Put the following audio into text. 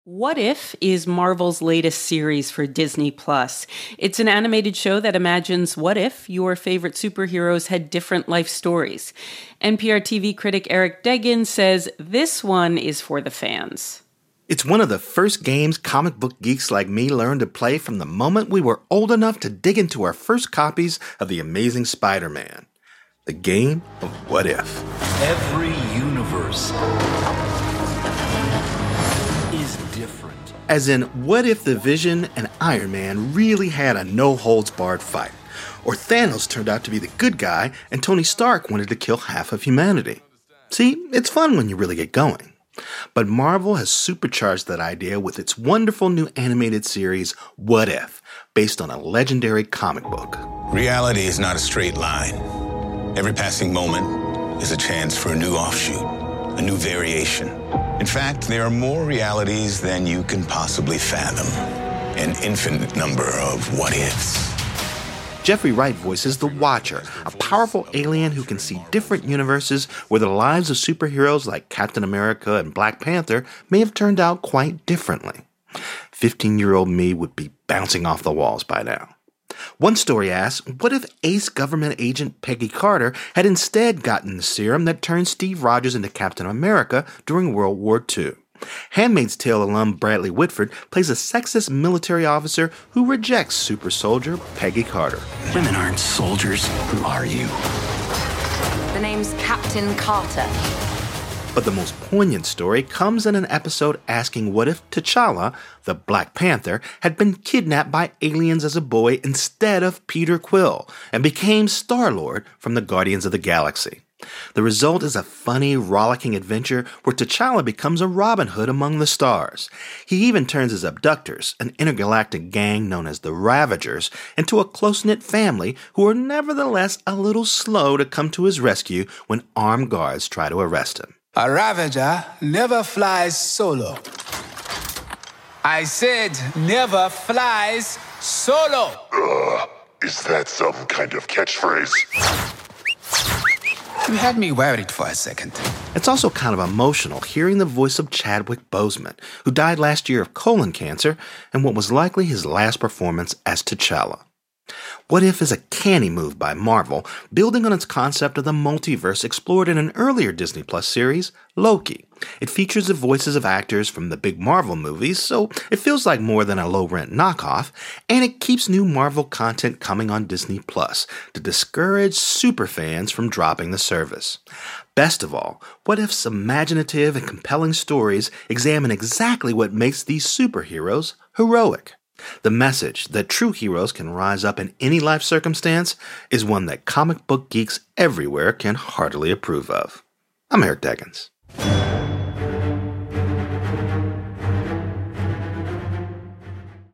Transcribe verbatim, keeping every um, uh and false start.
What If is Marvel's latest series for Disney Plus. It's an animated show that imagines what if your favorite superheroes had different life stories. N P R T V critic Eric Deggans says this one is for the fans. It's one of the first games comic book geeks like me learned to play from the moment we were old enough to dig into our first copies of The Amazing Spider-Man. The game of What If. Every universe is different. As in, what if the Vision and Iron Man really had a no-holds-barred fight? Or Thanos turned out to be the good guy and Tony Stark wanted to kill half of humanity? See, it's fun when you really get going. But Marvel has supercharged that idea with its wonderful new animated series, What If, based on a legendary comic book. Reality is not a straight line. Every passing moment is a chance for a new offshoot, a new variation. In fact, there are more realities than you can possibly fathom. An infinite number of what-ifs. Jeffrey Wright voices the Watcher, a powerful alien who can see different universes where the lives of superheroes like Captain America and Black Panther may have turned out quite differently. fifteen-year-old me would be bouncing off the walls by now. One story asks, what if ace government agent Peggy Carter had instead gotten the serum that turned Steve Rogers into Captain America during World War Two? Handmaid's Tale alum Bradley Whitford plays a sexist military officer who rejects super soldier Peggy Carter. Women aren't soldiers. Who are you? The name's Captain Carter. But the most poignant story comes in an episode asking what if T'Challa, the Black Panther, had been kidnapped by aliens as a boy instead of Peter Quill and became Star-Lord from the Guardians of the Galaxy. The result is a funny, rollicking adventure where T'Challa becomes a Robin Hood among the stars. He even turns his abductors, an intergalactic gang known as the Ravagers, into a close-knit family who are nevertheless a little slow to come to his rescue when armed guards try to arrest him. A Ravager never flies solo. I said never flies solo. Uh, is that some kind of catchphrase? You had me worried for a second. It's also kind of emotional hearing the voice of Chadwick Boseman, who died last year of colon cancer and what was likely his last performance as T'Challa. What If is a canny move by Marvel, building on its concept of the multiverse explored in an earlier Disney Plus series, Loki. It features the voices of actors from the big Marvel movies, so it feels like more than a low-rent knockoff, and it keeps new Marvel content coming on Disney Plus to discourage superfans from dropping the service. Best of all, What If's imaginative and compelling stories examine exactly what makes these superheroes heroic. The message that true heroes can rise up in any life circumstance is one that comic book geeks everywhere can heartily approve of. I'm Eric Deggans.